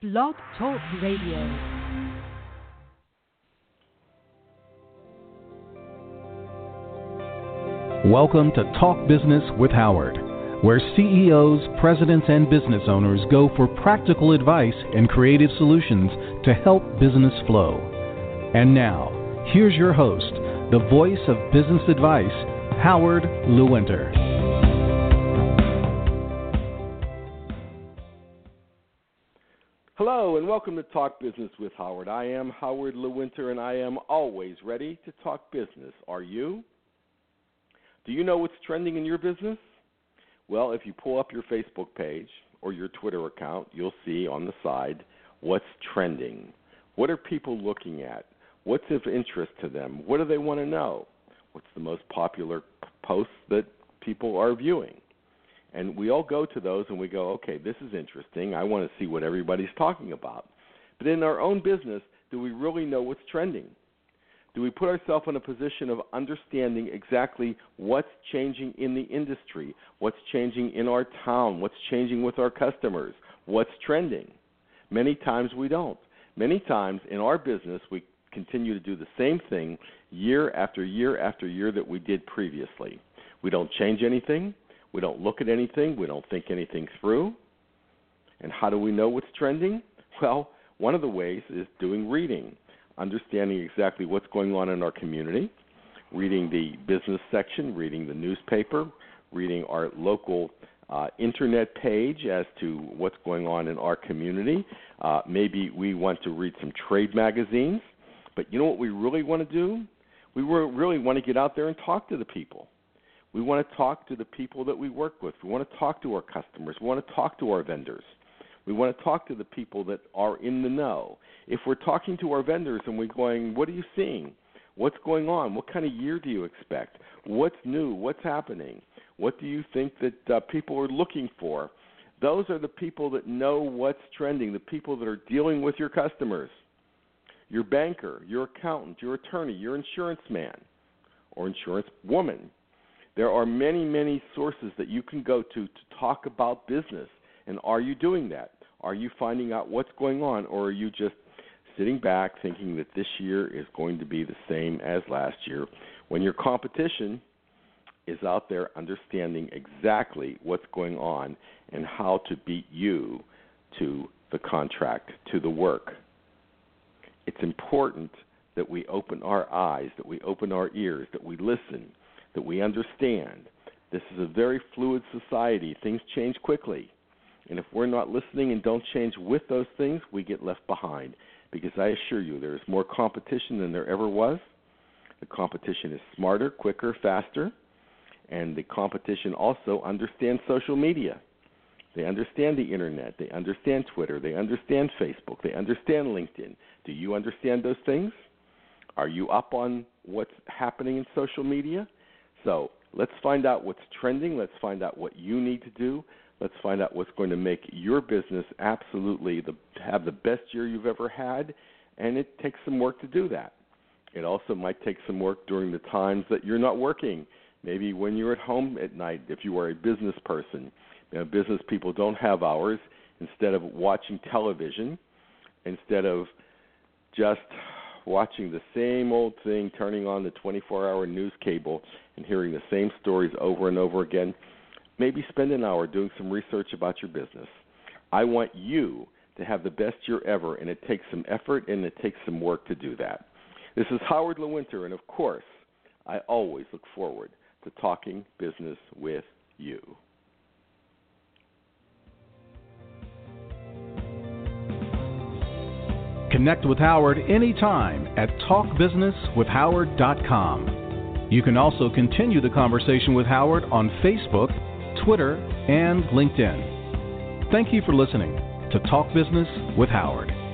Blog Talk Radio. Welcome to Talk Business with Howard, where CEOs, presidents, and business owners go for practical advice and creative solutions to help business flow. And now, here's your host, the voice of business advice, Howard Lewinter. Hello, and welcome to Talk Business with Howard. I am Howard Lewinter, and I am always ready to talk business. Are you? Do you know what's trending in your business? Well, if you pull up your Facebook page or your Twitter account, you'll see on the side what's trending. What are people looking at? What's of interest to them? What do they want to know? What's the most popular posts that people are viewing? And we all go to those and we go, okay, this is interesting. I want to see what everybody's talking about. But in our own business, do we really know what's trending? Do we put ourselves in a position of understanding exactly what's changing in the industry, what's changing in our town, what's changing with our customers, what's trending? Many times we don't. Many times in our business, we continue to do the same thing year after year after year that we did previously. We don't change anything. We don't look at anything. We don't think anything through. And how do we know what's trending? Well, one of the ways is doing reading, understanding exactly what's going on in our community, reading the business section, reading the newspaper, reading our local internet page as to what's going on in our community. Maybe we want to read some trade magazines. But you know what we really want to do? We really want to get out there and talk to the people. We want to talk to the people that we work with. We want to talk to our customers. We want to talk to our vendors. We want to talk to the people that are in the know. If we're talking to our vendors and we're going, what are you seeing? What's going on? What kind of year do you expect? What's new? What's happening? What do you think that people are looking for? Those are the people that know what's trending, the people that are dealing with your customers, your banker, your accountant, your attorney, your insurance man or insurance woman. There are many, many sources that you can go to talk about business. And are you doing that? Are you finding out what's going on, or are you just sitting back thinking that this year is going to be the same as last year when your competition is out there understanding exactly what's going on and how to beat you to the contract, to the work? It's important that we open our eyes, that we open our ears, that we listen, that we understand. This is a very fluid society. Things change quickly. And if we're not listening and don't change with those things, we get left behind. Because I assure you, there is more competition than there ever was. The competition is smarter, quicker, faster. And the competition also understands social media. They understand the Internet. They understand Twitter. They understand Facebook. They understand LinkedIn. Do you understand those things? Are you up on what's happening in social media? So let's find out what's trending. Let's find out what you need to do. Let's find out what's going to make your business absolutely have the best year you've ever had, and it takes some work to do that. It also might take some work during the times that you're not working, maybe when you're at home at night if you are a business person. You know, business people don't have hours. Instead of watching television, instead of just watching the same old thing, turning on the 24-hour news cable and hearing the same stories over and over again, maybe spend an hour doing some research about your business. I want you to have the best year ever, and it takes some effort and it takes some work to do that. This is Howard Lewinter, and of course, I always look forward to talking business with you. Connect with Howard anytime at talkbusinesswithhoward.com. You can also continue the conversation with Howard on Facebook, Twitter, and LinkedIn. Thank you for listening to Talk Business with Howard.